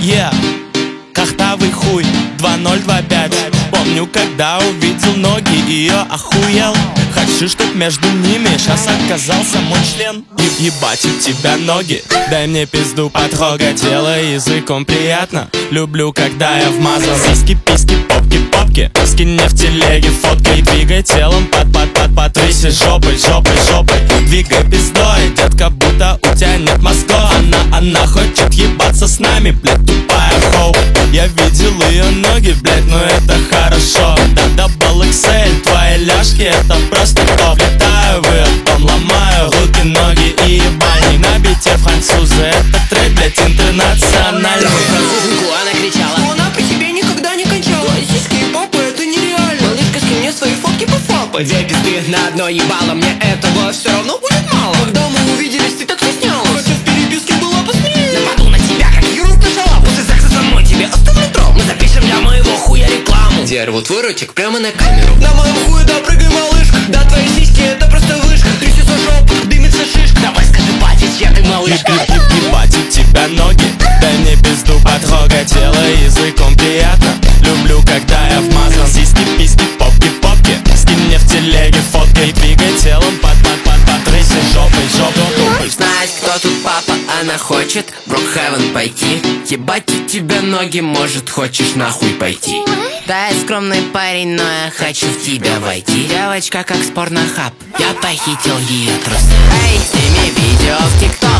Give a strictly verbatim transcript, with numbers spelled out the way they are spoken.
Yeah, кахтовый хуй, два ноль два пять. Помню, когда увидел ноги ее, охуел. Хочу, чтоб между ними сейчас оказался мой член. И ебать у тебя ноги, дай мне пизду потрогать. Тело языком приятно, люблю, когда я вмазал. Сиськи, письки, попки, попки, скинь мне в телеге фоткой. Двигай телом, под, под, под, потряси жопой, жопой, жопой. Двигай пиздой, детка, будто у тебя нет мозгов. Она, она хочет ебаться с нами, блядь, тупая хоу. Я видел ее ноги, блядь, но это хорошо. Да, дабл икс эль, твои ляжки, это просто топ. Летаю в ее дом, ломаю руки, ноги и ебани. На бите французы, это трек, блядь, интернациональный. Французенку она кричала, она при себе никогда не кончала. Сиськи и попы, это нереально. Малышка, скинь мне свои фотки по фапы. две пизды на одно ебало, мне этого все равно будет мало. Когда мы увиделись, ты так стеснялась, хотя в переписке была посмеялась. Нападу на тебя, как Юрус на шалав. После секса со мной тебе оставлю травму. Мы запишем для моего хуя рекламу. Дерву твой ротик прямо на камеру. На моем хуе, да, прыгай, малышка. Да, твои сиськи, это просто вышка. Трясется жопа, дымится шишка. Давай скажи, батя, чья ты малышка. Ебать у тебя ноги, дай мне пизду потрогать. Тело языком приятно, люблю, когда я вмазан. Сиськи, письки, попки, попки, скинь мне в телеге фоткой. Двигай телом, под, под, под, потряси жопой, жопой. Знать, кто тут папа, она хочет в Брокхевен пойти. Ебать у тебя ноги, может, хочешь нахуй пойти. Да, я скромный парень, но я хочу в тебя войти. Девочка как спорнохаб, я похитил ее трусы. Эй, сними видео в ТикТок.